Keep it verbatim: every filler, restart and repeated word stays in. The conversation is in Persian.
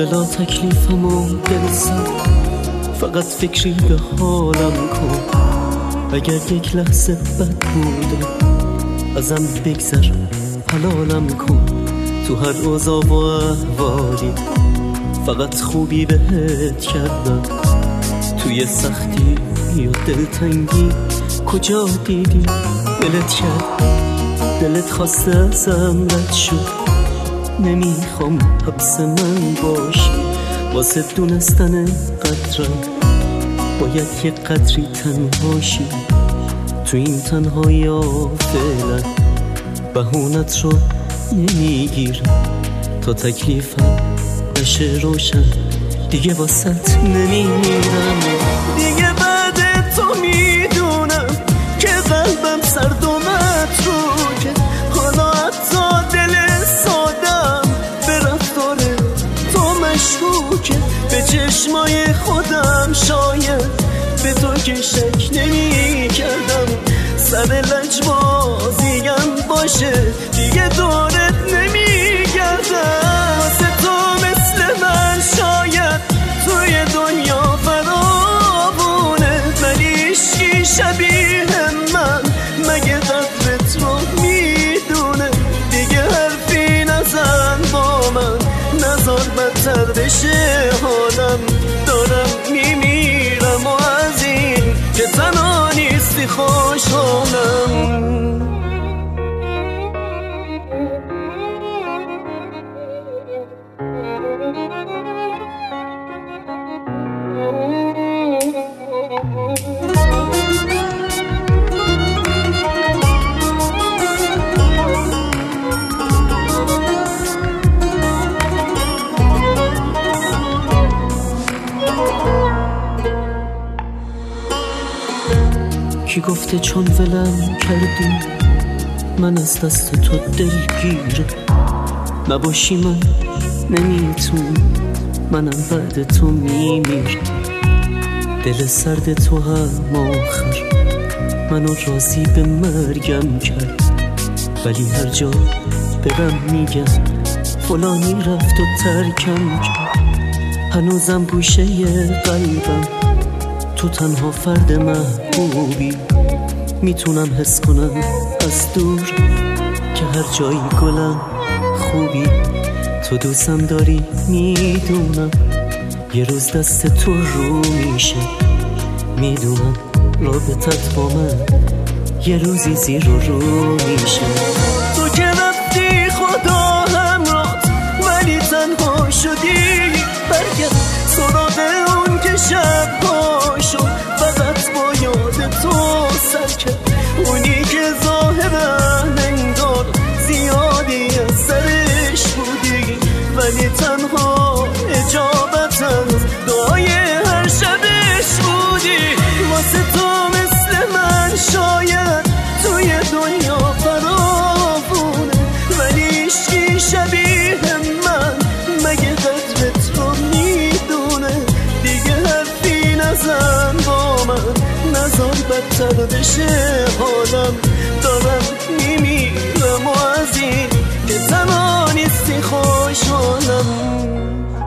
بلا تکلیفم و دلسم، فقط فکری به حالم کن. اگر یک لحظه بد بودم ازم بگذر، حلالم کن. تو هر اوضاع و احوالی فقط خوبی بهت کردم. توی سختی یا دلتنگی کجا دیدی دلت کرد؟ دلت خواسته ازم رد شد، نمیخوام حبس من باشی. واسه دونستن قدرم باید یه قدری تنهاشی. تو این تنهایی ها فعلا بهونت رو نمیگیرم، تا تکلیفم بشه روشن دیگه واسط نمیمیرم. دیگه بعد تو میدونم که قلبم سرد و متروکه. حالا حتی دل سادم به رفتار تو مشکوکه. به چشمای خودم شاید به تو که شک نمی کردم. سر لجبازیم باشه دیگه دورت نمی گردم. واسه تو مثل من شاید توی دنیا فراوونه، ولی عشقی شبیه من مگه قدرت رو میدونه؟ دیگه حرفی نزن با من، نزار بدتر بشه حالم. دارم میمیرم و از این که تنها نیستی خوشحالم. کی گفته چون ولم کردی من از دست تو دلگیره؟ نباشی من نمیتونم، منم بعد تو میمیرم. دل سرد تو هم آخر منو راضی به مرگم کرد، ولی هر جا برم میگم فلانی رفت و ترکم کرد. هنوزم گوشه قلبم تو تنها فرد محبوبی. میتونم حس کنم از دور که هر جایی گلم خوبی. تو دوستم داری میدونم، یه روز دست تو رو میشه. میدونم رابطت با من یه روزی زیر و رو میشه. تو که رفتی خدا همرات ولی تنها شدی، برگرد سراغ اون که شب پاشو فقط با یاد تو سر کرد. اونی که ظاهرا انگار زیادی از سرش بودی، ولی تنها اجابت از دعای هر شبش بودی. واسه تو مثل من شاید توی دنیا فراوونه، ولی عشقی شبیه من مگه قدرت رو میدونه؟ دیگه حرفی نزن با من، نزار بدتر بشه حالم. دارم میمیرم و از این که تنها نیستی خوشحالم.